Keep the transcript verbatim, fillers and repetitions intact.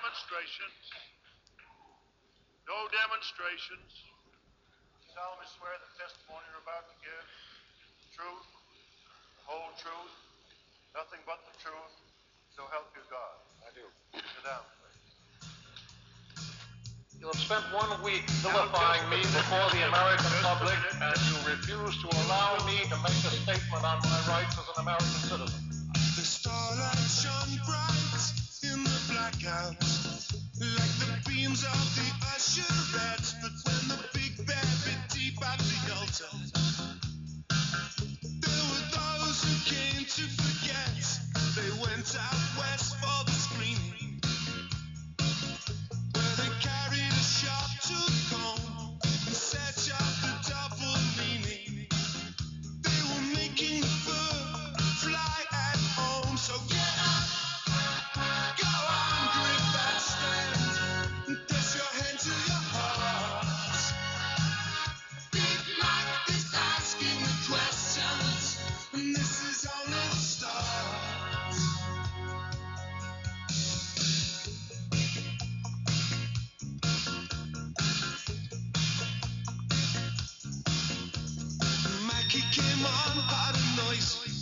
demonstrations. No demonstrations. You solemnly swear the testimony you're about to give, the truth, the whole truth, nothing but the truth, so help you God. I do. Sit down, please. You have spent one week vilifying me before the American public, and you refuse to allow me to make a statement on my rights as an American citizen. The starlight shone bright in the blackouts, like the beams of the usherettes. But when the big bear bit deep at the altar, there were those who came to forget. They went out west for the screening, where they carried a sharp-toothed comb and set up the double meaning. They were making the bird fly at home. So get up, go on, grip that stand, and press your hand to your heart. Big Mike is asking the questions, and this is only the start. Mikey came on, had a noise.